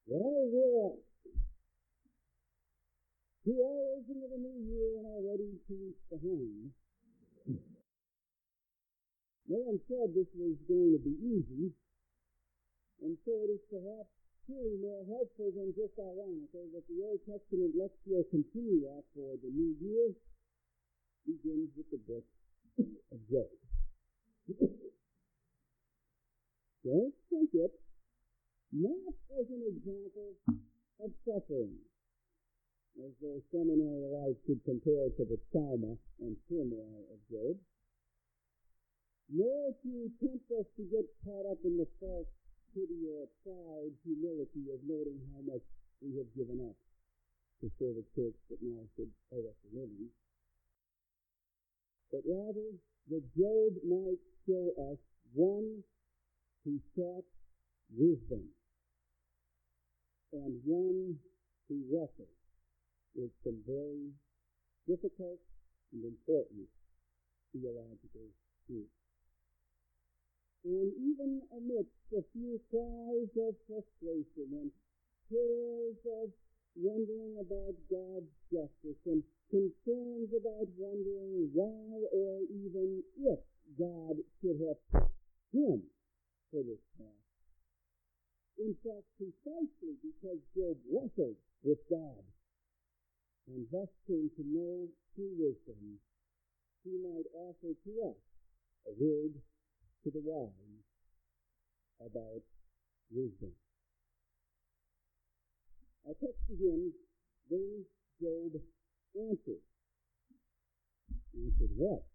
Well, we're 2 hours into the new year and already 2 weeks behind. No one said this was going to be easy, and so it is perhaps truly more helpful than just ironical that the Old Testament Lectio Continua for the new year begins with the book of Job. Don't think it not as an example of suffering, as though seminary life could compare to the trauma and turmoil of Job, nor to tempt us to get caught up in the false pity or proud humility of noting how much we have given up to serve a church that now should owe us a living, but rather that Job might show us one who sought wisdom and one who wrestled with some very difficult and important theological truths. And even amidst a few cries of frustration and prayers of wondering about God's justice and concerns about wondering why or even if God should have put him for this task. In fact, precisely because Job wrestled with God and thus came to know true wisdom, he might offer to us a word to the wise about wisdom. Our text begins, then Job answered. Answered what?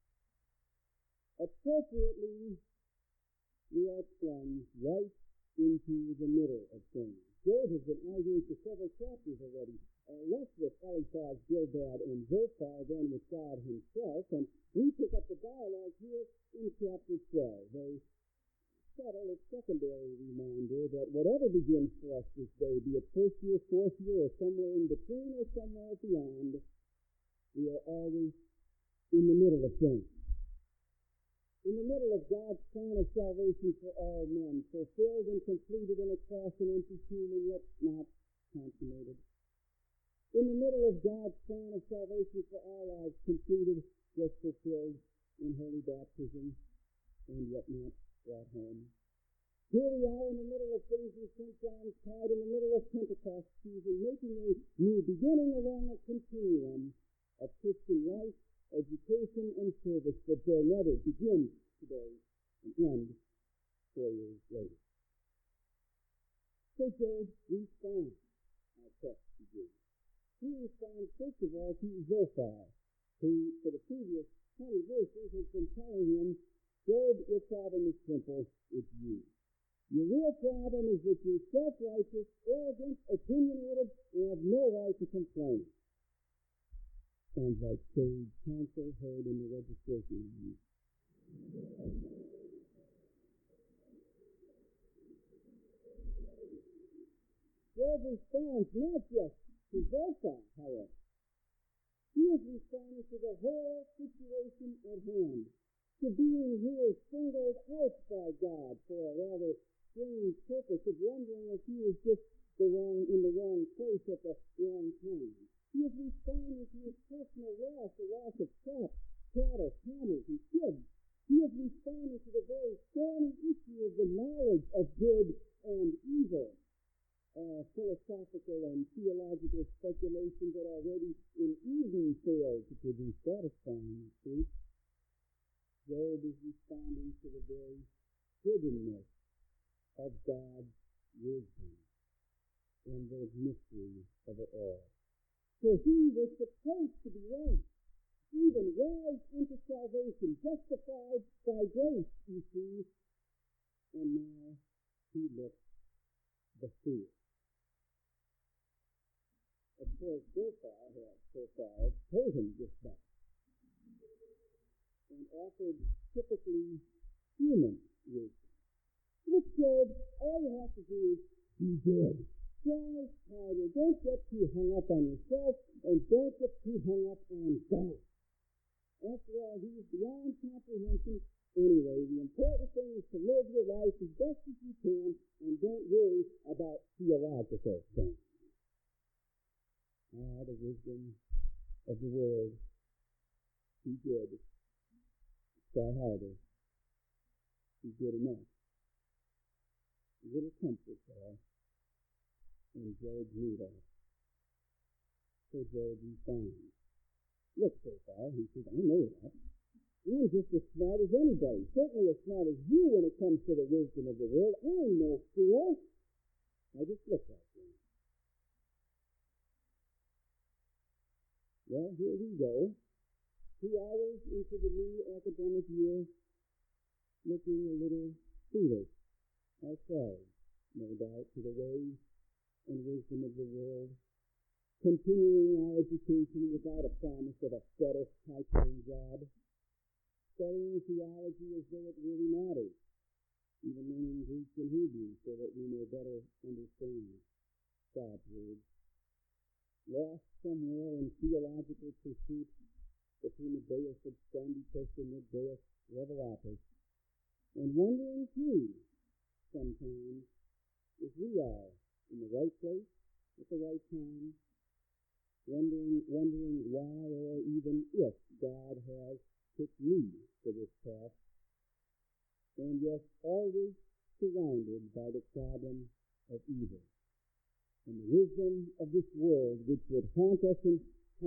Appropriately, we are plunged right into the middle of things. Job has been arguing for several chapters already, less with Eliphaz, Bildad, and Zophar than with God himself, and we pick up the dialogue here in chapter 12. A subtle, a secondary reminder that whatever begins for us this day, be it first year, fourth year, or somewhere in between or somewhere beyond, we are always in the middle of things. In the middle of God's plan of salvation for all men, fulfilled and completed in a cross and empty tomb, and yet not consummated. In the middle of God's plan of salvation for our lives, completed, just fulfilled in holy baptism, and yet not brought home. Here we are in the middle of things in St. John's Tide, in the middle of Pentecost season, making a new beginning along a continuum of Christian life, education, and service that will never begin today and end 4 years later. So Job responds. Our text begins. He responds, first of all, to Zophar, who, for the previous 20 verses, has been telling him, Job, your problem is simple, it's you. Your real problem is that you're self-righteous, arrogant, opinionated, and have no right to complain. Sounds like sage counsel heard in the registration room. Job responds not just to Zophar, however. He is responding to the whole situation at hand, to being here singled out by God for a rather strange purpose of wondering if he is just in the wrong place at the wrong time. He is responding to his personal loss, the loss of crops, cattle, camels, and kids. He is responding to the very thorny issue of the knowledge of good and evil. Philosophical and theological speculation that already in Eden failed to produce satisfying truth. Job is responding to the very hiddenness of God's wisdom and the mystery of it all. For he was supposed to be right, even wise unto salvation, justified by grace, you see, and now he looks the fool. Of course, Zophar had so far told him just that, and offered typically human wisdom. Look, Job, all you have to do is be good. Try harder. Don't get too hung up on yourself, and don't get too hung up on God. After all, he is beyond comprehension. Anyway, the important thing is to live your life as best as you can, and don't worry about theology. theological thing. The wisdom of the world, too good. Try harder. Too good enough. A little comfort there. And Job knew that. So Job responds. Look so far, he says, I know that. I'm just as smart as anybody, certainly as smart as you when it comes to the wisdom of the world. I'm no fool. I just look like one. Well, here we go. 2 hours into the new academic year, looking a little foolish ourselves, no doubt, to the ways and wisdom of the world, continuing our education without a promise of a better high-paying job, studying theology as though it really matters, even learning Greek and Hebrew so that we may better understand God's word, lost somewhere in theological pursuit between the Deus Absconditus and the Deus Revelatus, and wondering too, sometimes, if we are in the right place at the right time, wondering why or even if God has picked me to this path, and yet always surrounded by the problem of evil and the wisdom of this world which would haunt us and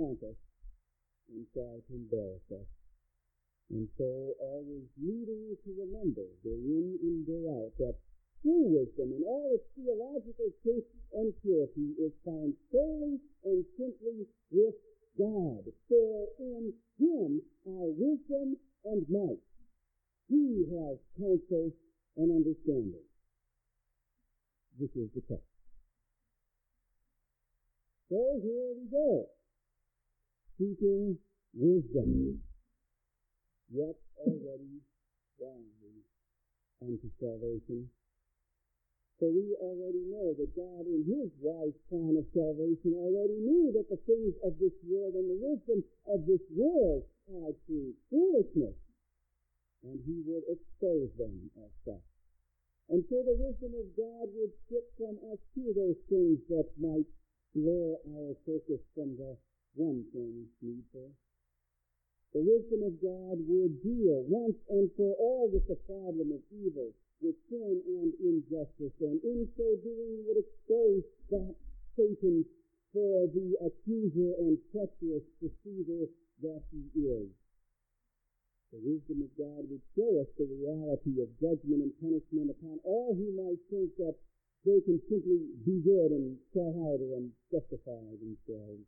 try to embarrass us. And so always needing to remember day in and day out that true wisdom in all its theological truth and purity is found solely and simply with God. For in Him are wisdom and might. He has counsel and understanding. This is the text. So here we go. Seeking wisdom. Yet already wise unto salvation. So we already know that God in His wise plan of salvation already knew that the things of this world and the wisdom of this world are true foolishness. And He would expose them as such. And so the wisdom of God would strip from us too those things that might blur our focus from the one thing needful. The wisdom of God would deal once and for all with the problem of evil, with sin and injustice, and in so doing would expose that Satan for the accuser and treacherous deceiver that he is. The wisdom of God would show us the reality of judgment and punishment upon all who might think that they can simply be good and try harder and justify themselves.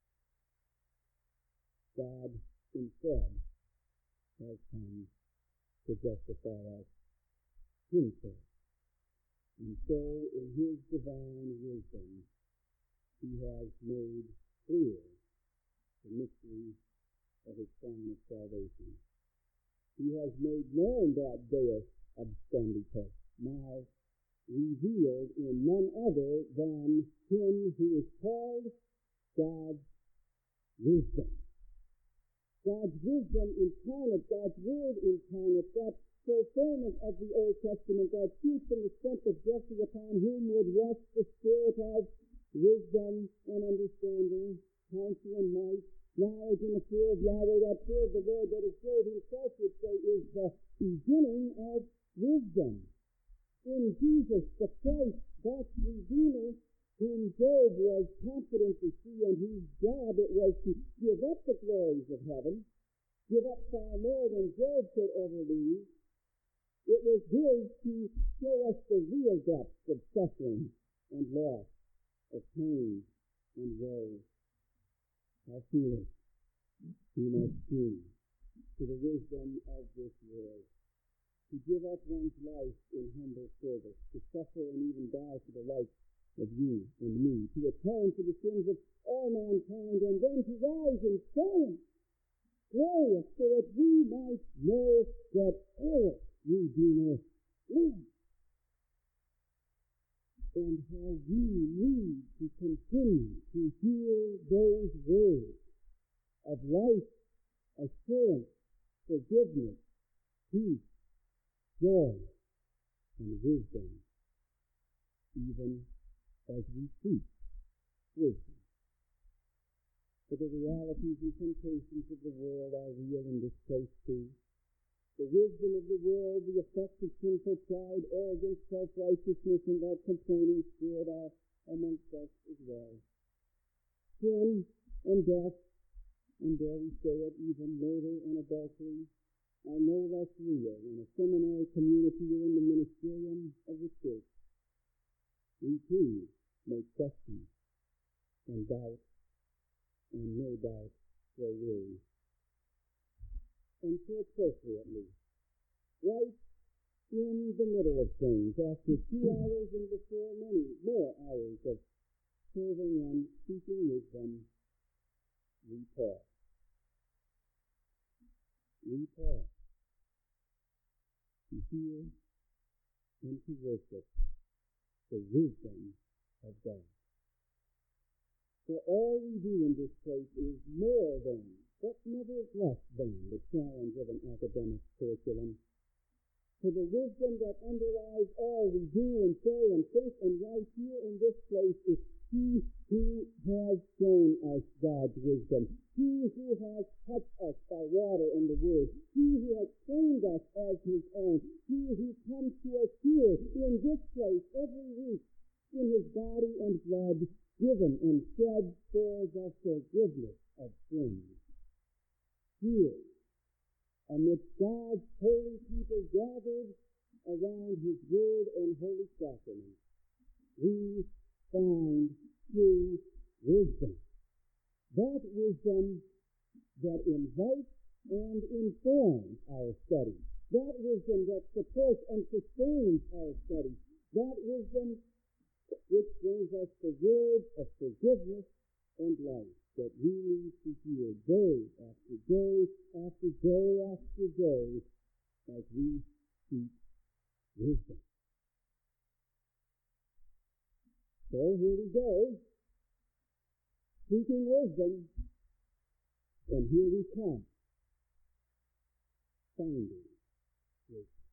God instead has come to justify us himself. And so in His divine wisdom, He has made clear the mystery of His plan of salvation. He has made known that Deus Absconditus, now revealed in none other than Him who is called God's wisdom. God's wisdom incarnate, God's word incarnate, that fulfillment of the Old Testament, that chief from the strength of Jesse upon whom would rest the spirit of wisdom and understanding, counsel and might, knowledge and the fear of Yahweh, that fear of the Lord that is Job himself would say is the beginning of wisdom. In Jesus the Christ, that Redeemer, whom Job was confident to see and whose job it was to give up the glories of heaven, give up far more than Job could ever leave. It was His to show us the real depths of suffering and loss, of pain and woe. How foolish we must be to the wisdom of this world, to give up one's life in humble service, to suffer and even die for the life of you and me, to atone for the sins of all mankind, and then to rise in triumph, glorious, so that we might know that our Redeemer lives. And how we need to continue to hear those words of life, assurance, forgiveness, peace, joy, and wisdom, even as we seek wisdom. For the realities and temptations of the world are real in this place too. The wisdom of the world, the effects of sinful pride, arrogance, self-righteousness, and that complaining spirit are amongst us as well. Sin and death, and dare we say it, even murder and adultery, are no less real in a seminary community or in the ministerium of the church. We too may question and doubt, and no doubt grow weary. And so appropriately, right in the middle of things, after 2 hours and before many more hours of serving and seeking wisdom, we pause. We pause to hear and to worship the wisdom of God. For all we do in this place is more than, but never less than, the challenge of an academic curriculum. For the wisdom that underlies all we do and say and think and write here in this place is He who has shown us God's wisdom. He who has touched us by water and the Word. He who has trained us as His own. He who comes to us here in this place every week in His body and blood, given and shed for the forgiveness of sins. Here, amidst God's holy people gathered around His Word and holy sacrament, we find true wisdom. That wisdom that invites and informs our study. That wisdom that supports and sustains our study. That wisdom which brings us the words of forgiveness and life that we need to hear day after day after day after day as we seek wisdom. So here we go, seeking wisdom, and here we come, finding wisdom.